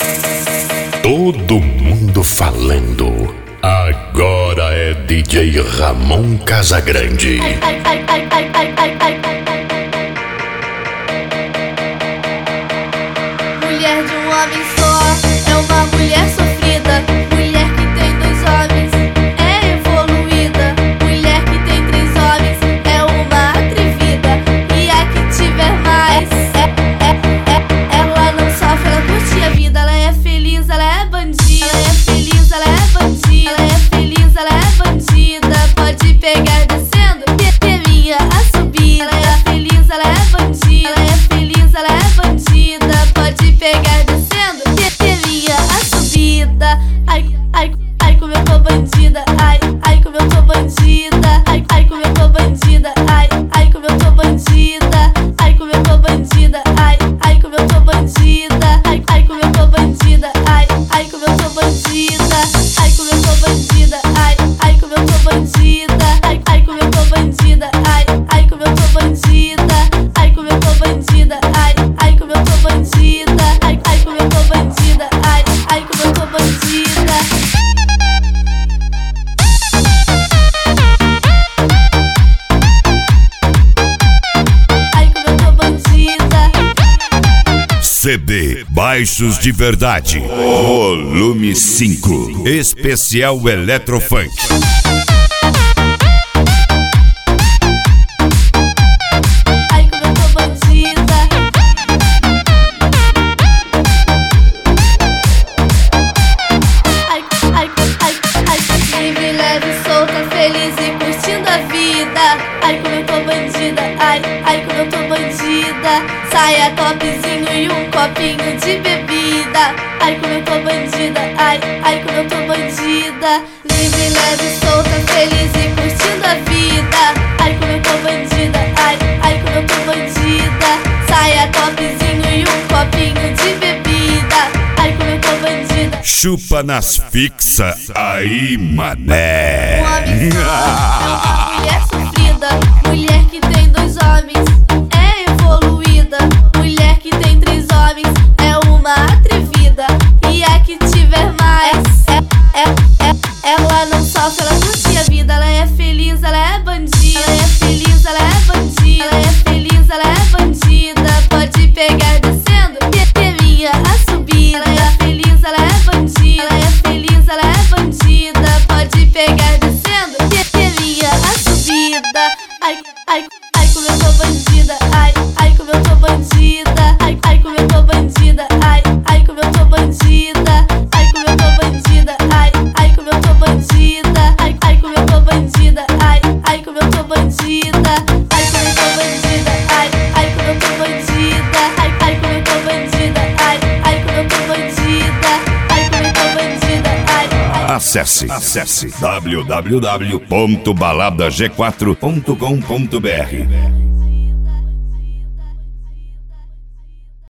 Todo mundo falando. Agora é DJ Ramon Casagrande. Mulher de um homem só é uma mulher sofrida. Mulher que tem dois homens é evoluída. Mulher que tem três homens é uma atrevida. E a que tiver mais ela não sofre, ela curte a vida. Ela é feliz, ela é bandida. Ela é feliz, ela é bandida. Ela é feliz, ela é bandida. Pode pegar descendo, minha a subir. Ela é feliz, ela é bandida. Ela é feliz, ela é bandida. Pode pegar descendo, minha a subida. Ai, como eu tô bandida. Ai, como eu tô bandida. Ai, como eu tô bandida. Ai, como eu tô bandida. Ai, como eu tô bandida. Ai, como eu tô bandida. Ai, como eu tô bandida. Ai, como eu tô bandida. Ai, como eu tô bandida. Ai, como eu tô bandida. Ai, como eu tô bandida. Ai, como eu tô bandida. Ai, como eu tô bandida. Ai, como eu tô bandida. Ai, como eu tô bandida. Ai, como eu tô bandida. CD Baixos de Verdade, volume 5, especial Eletrofunk. Ai, como eu tô bandida. Livre, leve, solta, feliz e curtindo a vida. Ai, como eu tô bandida. Ai, como eu tô bandida. Saia, topzinho e um copinho de bebida. Ai, como eu tô bandida. Ai, como eu tô bandida. Livre, leve, solta, feliz e curtindo a vida. Ai, como eu tô bandida. Ai, como eu tô bandida. Saia, topzinho e um copinho de bebida. Ai, como eu tô bandida. Chupa nas fixa aí, mané. Um homem só é uma mulher sofrida. Mulher que tem dois homens é evoluída. Mulher que tem três homens é uma atrevida. E a que tiver mais ela não sofre, ela curte a vida. Ela é feliz, ela é bandida. Ela é feliz, ela é bandida. Ela é feliz, ela é bandida. Pode pegar descendo, minha a subir. Ela é feliz, ela é bandida. Ela é feliz, ela é bandida. Pode pegar descendo, minha a subida. Ai, como eu tô bandida. Ai, como eu tô bandida. Ai, como eu tô bandida. Ai, como eu tô bandida. Ai, como eu tô bandida. Ai, como eu tô bandida. Ai, como eu tô bandida. Ai, como eu tô bandida. Ai, como eu tô bandida. Ai, como eu tô bandida. Ai, como eu tô bandida. Ai, como eu tô bandida. Ai, como eu tô bandida. Acesse www.baladag4.com.br.